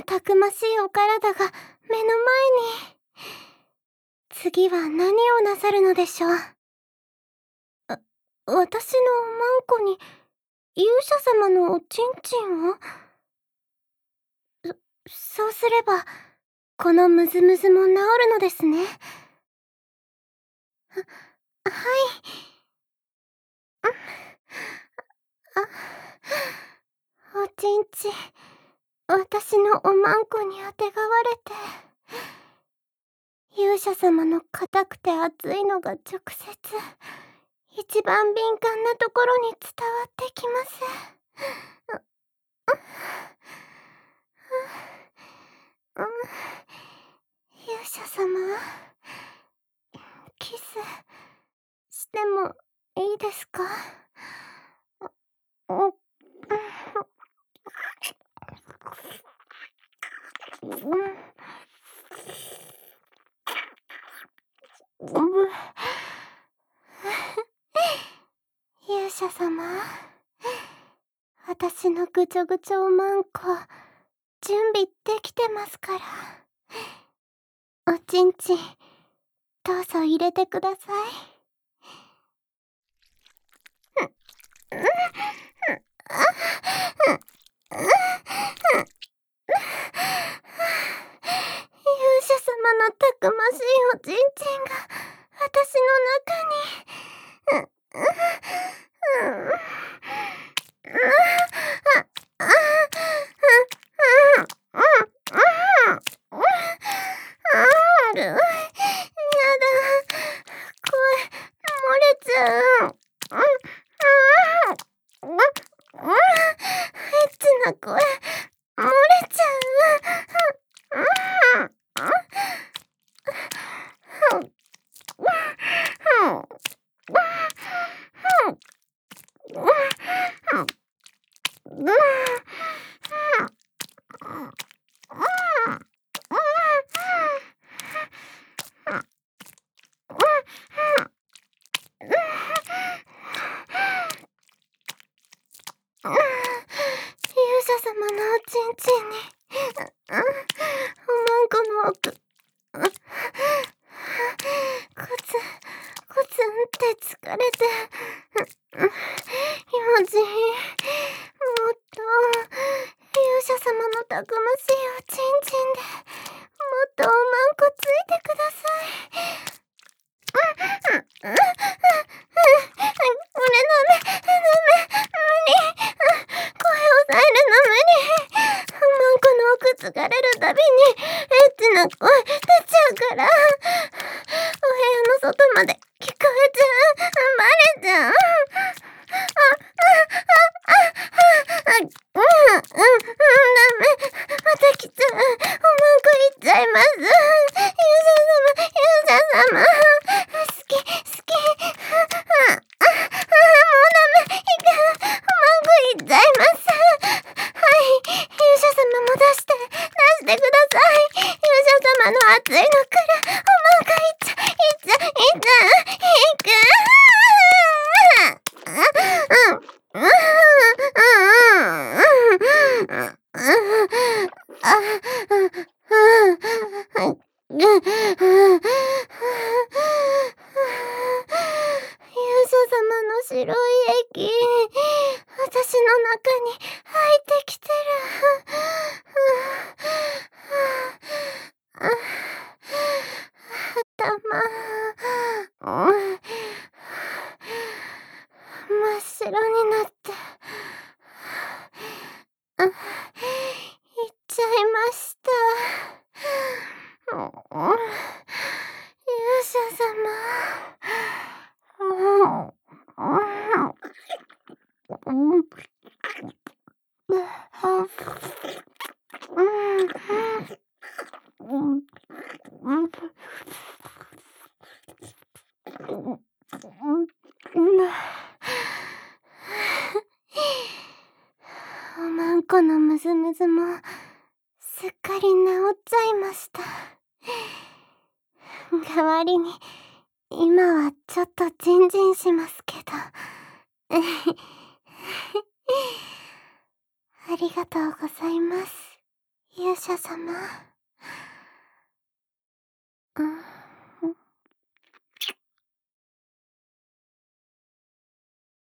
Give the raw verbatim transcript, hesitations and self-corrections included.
たくましいお体が目の前に。次は何をなさるのでしょう。あ、私のおまんこに勇者様のおちんちんを？そ、そうすれば、このムズムズも治るのですね。は、はい。あ、おちんちん、私のおまんこにあてがわれて、勇者様の硬くて熱いのが直接、一番敏感なところに伝わってきます。勇者様、キスしてもいいですか？うん。勇者様、私のぐちょぐちょおまんこ、準備できてますから。おちんちん、どうぞ入れてください。勇者様のたくましいおちんちんが私の中に。ある。やだ。声漏れちゃう。エッチな声漏れちゃう。勇者様のおちんちんに、おまんこの奥、コツコツンって疲れて、気持ちいい。もっと勇者様のたくましいおちんちんで、もっとおまんこついてください。これダメ、ダメ、無理。声を抑えるの無理。おまんこの奥疲れるたびにエッチな声出ちゃうから、お部屋の外まで聞こえちゃう。バレちゃう。あ、あ、あ、あ、あ、うん、うん、うん、ダメ。また来ちゃう。おまんこいっちゃいます。勇者様、勇者様。好き、好き。あ、あ、あ、もうダメ。いかん。おまんこいっちゃいます。はい、勇者様も出して、出してください。勇者様の熱いのからおまんこいっちゃ、いっちゃ、いっちゃ、いく。勇者様の白い液、私の中に入ってきてる。頭、真っ白になって、あ、行っちゃいました。勇者様。おまんこのムズムズもすっかり治っちゃいました。代わりに今はちょっとジンジンしますけど。ありがとうございます、 勇者様。うん。